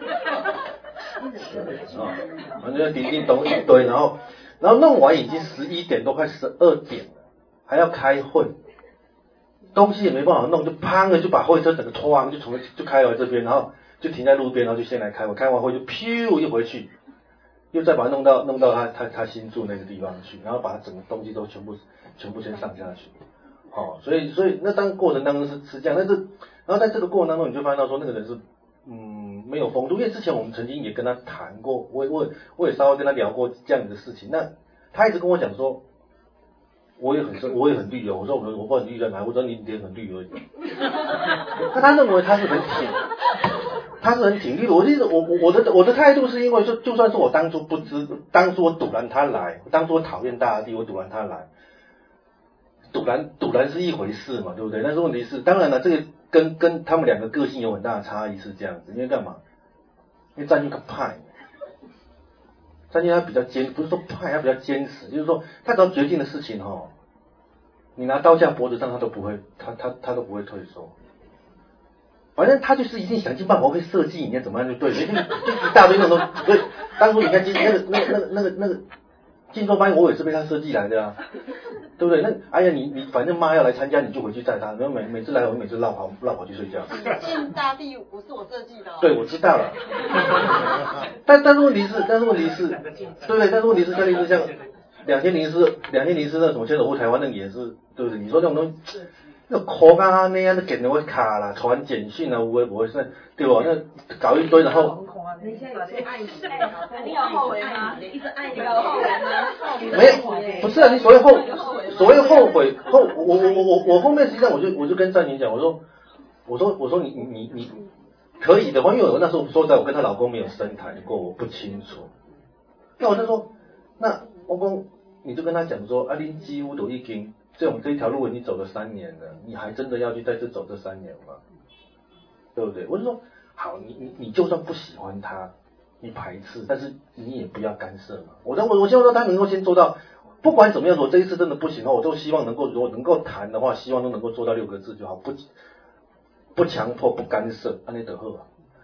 [SPEAKER 7] 反正叮叮咚一堆，然后然后弄完已经十一点多，快十二点了，还要开会，东西也没办法弄，就砰的就把会车整个拖就从就开来这边，然后就停在路边，然后就先来开会，开完会就噗一回去，又再把它弄到弄到他他他新住那个地方去，然后把它整个东西都全部全部先上下去。哦，所以所以那当过程当中是是这样，但是然后在这个过程当中，你就发现到说那个人是嗯没有风度，因为之前我们曾经也跟他谈过，我我我也稍微跟他聊过这样的事情，那他一直跟我讲说，我也很深，我也很绿哦，我说我我不知道你绿在哪，我知道你脸很绿而已，那他认为他是很挺，他是很挺绿的，我就是我我我的我的态度是因为说，就算是我当初不知，当初我堵拦他来，当初我讨厌大地，我堵拦他来。堵拦堵拦是一回事嘛，对不对？但是问题是，当然了，这个跟跟他们两个个性有很大的差异，是这样子。因为干嘛？因为战军他派，战军他比较坚，不是说派，他比较坚持，就是说他只要决定的事情哈，你拿刀架脖子上，他都不会，他他他都不会退缩。反正他就是一定想尽办法会设计你要怎么样就对了，就就一大堆那种东西。所以当初你看那个那个那个那个那个晋州班，我也是被他设计来的啊。对不对？那哎呀，你你反正妈要来参加，你就回去载她。然后每每次来，我每次绕跑绕跑去睡觉。
[SPEAKER 2] 进大地不是我设计的、哦。
[SPEAKER 7] 对，我知道了。但但是问题是，但是问题是，对不对？但是问题是，像例如像两千零四两千零四那什么牵手过台湾那个也是，对不对？你说这种东西，那口啊那样的给人会卡啦，传简讯啊，无微不会是，对吧？那搞一堆，然后。
[SPEAKER 4] 你现在有些爱你，你有后悔吗？一直爱你有后悔吗？
[SPEAKER 7] 没有，不是啊，你所谓后，所谓后悔后，我我我我我后面实际上我就我就跟战宁讲，我说我说我说你你你你可以的话，因为我那时候说实在我跟她老公没有深谈过，我不清楚。那我就说，那我公你就跟他讲说，啊，你几乎都已经这种这条路你走了三年了，你还真的要去再次走这三年吗？对不对？我就说。好，你你你就算不喜欢他，你排斥，但是你也不要干涉嘛。我我我希望说他能够先做到，不管怎么样说，这一次真的不行的话，我都希望能够，如果能够谈的话，希望都能够做到六个字就好，不不强迫，不干涉，安内得好啊。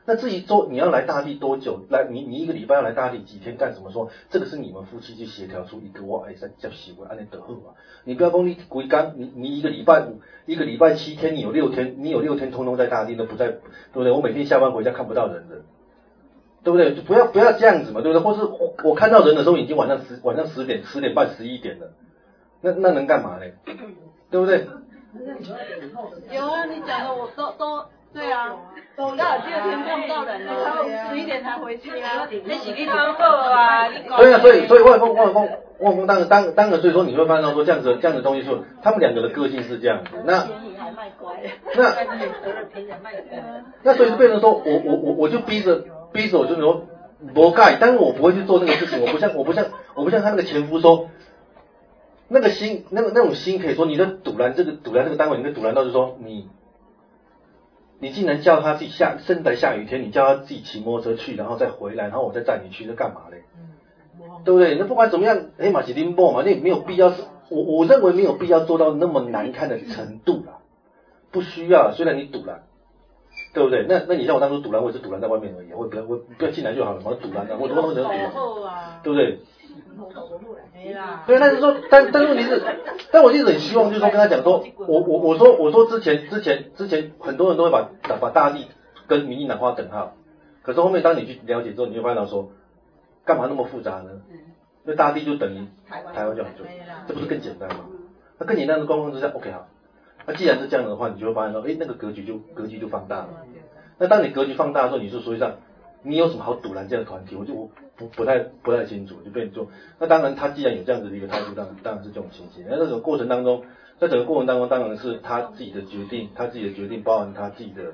[SPEAKER 7] 那至于说你要来大地多久，来你你一个礼拜要来大地几天干什么说，这个是你们夫妻去协调出一个我爱在接受的安尼就好啊。你不要讲你规工，你你一个礼拜五一个礼拜七天，你有六天你有六天通通在大地都不在，对不对？我每天下班回家看不到人的，对不对？就不要不要这样子嘛，对不对？或是我我看到人的时候已经晚上十晚上十点十点半十一点了，那那能干嘛嘞？对不对？
[SPEAKER 2] 有啊，你讲的我都都对啊，都到第二天看不到人了，然后十一点才回去啊。
[SPEAKER 4] 你是你好好啊，你
[SPEAKER 7] 对啊，所以所以万峰万峰万峰当然当当然，所以说你会发现到说这样子这样的东西说，他们两个的个性是这样子。那那那所以就变成说我我我我就逼着逼着我就说不干，但是我不会去做那个事情，我不像我不像我不像他那个前夫说。那个心，那个那种心，可以说你的堵拦这个堵拦这个单位，你的堵拦到就是说你，你竟然叫他自己下，甚至在下雨天，你叫他自己骑摩托车去，然后再回来，然后我再载你去，这干嘛嘞？对不对？那不管怎么样，黑马是拎波嘛，那也没有必要，我我认为没有必要做到那么难看的程度啦，不需要。虽然你堵拦，对不对？那那你像我当初堵拦，我也是堵拦在外面而已，我也不要我不要进来就好了嘛，堵拦啊，我怎么能堵拦？对不对？对，但是说，但但是问题是，但我一直很希望，就是说跟他讲说，我我我说我说之前之前之前很多人都会把把大地跟民进党划等号，可是后面当你去了解之后，你会发现到说，干嘛那么复杂呢？因为大地就等于台湾就好，就这不是更简单吗？那更简单的状况之下 ，OK 好，那既然是这样的话，你就会发现到，哎，那个格局就格局就放大了。那当你格局放大的时候，你是实际上。你有什么好堵拦这样的团体？我就我不不太不太清楚，就变成说，那当然他既然有这样子的一个态度，当然当然是这种情形。那这种过程当中，在整个过程当中，当然是他自己的决定，他自己的决定包含他自己的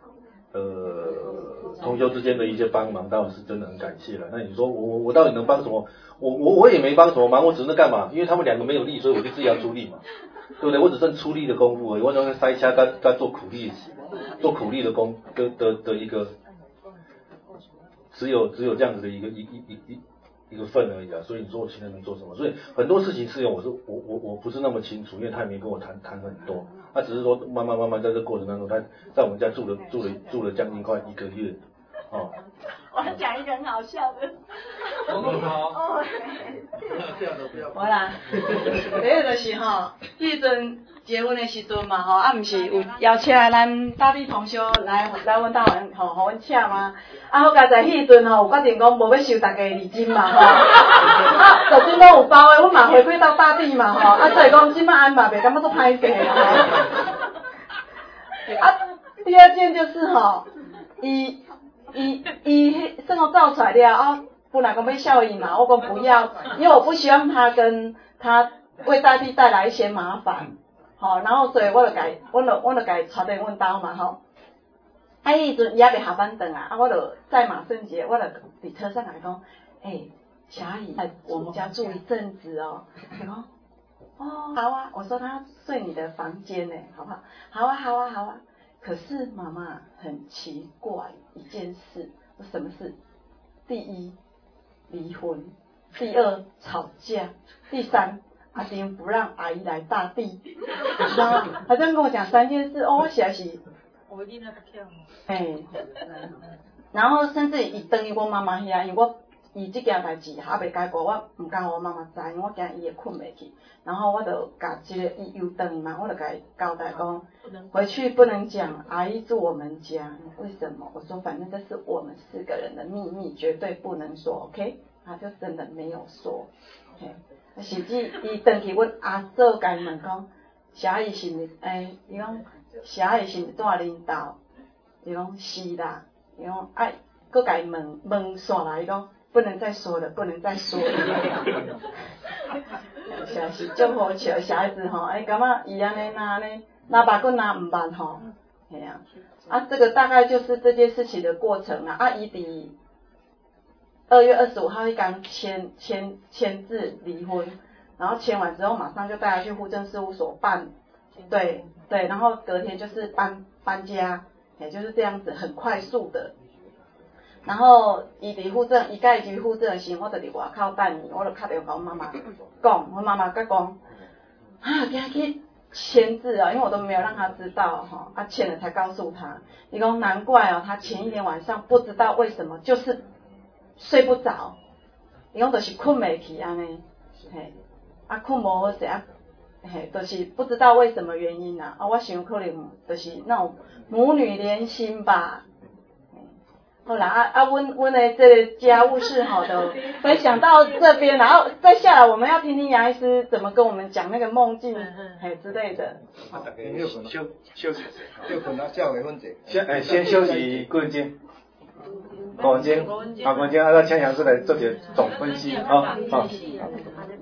[SPEAKER 7] 呃同修之间的一些帮忙，当然是真的很感谢了。那你说我我到底能帮什么？我我我也没帮什么忙，我只是干嘛？因为他们两个没有力，所以我就自己要出力嘛，对不对？我只剩出力的功夫而已，我只能塞掐在在做苦力，做苦力的功的的的一个。只有只有这样子的一个一一一一一个份而已啊，所以你说我现在能做什么？所以很多事情是用我是我我我不是那么清楚，因为他也没跟我谈谈很多，他只是说慢慢慢慢在这过程当中，他在我们家住了住了住了将近快一个月，哦。
[SPEAKER 2] 我要讲一个很好笑的。
[SPEAKER 7] 哦，
[SPEAKER 2] 我啦，第一就是吼，迄阵结婚的时阵嘛吼，啊，毋是有邀请咱大地同修来来阮台湾吼，互阮请吗？啊，好佳在迄阵吼，有决定讲无要收大家礼金嘛吼，啊，就算讲有包的，阮嘛回归到大地嘛吼，啊，所以讲即摆安嘛袂感觉足歹势啦吼。啊，第二件就是吼，伊。伊伊生活造出来了啊，本来讲要孝义嘛，我讲不要，因为我不希望他跟他为大地带来一些麻烦，好，然后所以我就改，我就我就改带电阮兜嘛吼，啊，伊阵也未下班等啊，啊，我就在马圣节，我就伫车上来讲，诶，小阿姨在我们家住一阵子哦，然后哦好啊，我说他睡你的房间呢，好不好？好啊好啊好啊。可是妈妈很奇怪一件事，什么事？第一，离婚；第二，吵架；第三，阿丁不让阿姨来大地。然后他这样跟我讲三件事，哦，我实在是，
[SPEAKER 4] 我一定那不跳。
[SPEAKER 2] 哎，然后甚至伊等于我妈妈遐，因为我伊这件代志还未解决，我唔敢我妈妈知，因为我惊伊会困袂去。然后我就甲这个伊又等嘛，我就甲伊交代讲，回去不能讲阿姨住我们家，为什么？我说反正这是我们四个人的秘密，绝对不能说 ，OK？ 他就真的没有说，嘿，甚至伊回去阮阿祖甲伊问讲，小阿姨是毋是？诶，伊讲小阿姨是毋是住恁兜？伊讲是啦，伊讲哎，佮甲伊问问煞来，伊讲不能再说了，不能再说了。实在是足好笑，小孩子吼，哎，感觉伊安尼那呢，那把棍拿唔办吼，系啊，啊，这个大概就是这件事情的过程啊。啊，伊伫二月二十五号迄天签签签字离婚，然后签完之后马上就带他去户政事务所办，对对，然后隔天就是搬搬家，也就是这样子，很快速的。然后伊伫户政，伊甲伊去户政的时候，我就伫外口等伊，我就敲电话甲我妈妈讲，我妈妈甲讲，啊，今日
[SPEAKER 5] 签字啊，因为我都没有让他知道哈，啊签了才告诉他。你讲难怪哦，他前一天晚上不知道为什么就是睡不着，你讲就是困没起安尼，嘿，啊困无好势啊，嘿，就是不知道为什么原因啊，啊我想可能就是那种母女连心吧。好啦，啊啊，阮阮的这个家务事好的分享到这边，然后再下来我们要听听杨医师怎么跟我们讲那个梦境，嘿之类的。
[SPEAKER 1] 好，休休息，休困啊，照个分解。先诶，先休息几分钟，五分钟，啊，五分钟，啊，咱请杨医师来做点总分析，好好。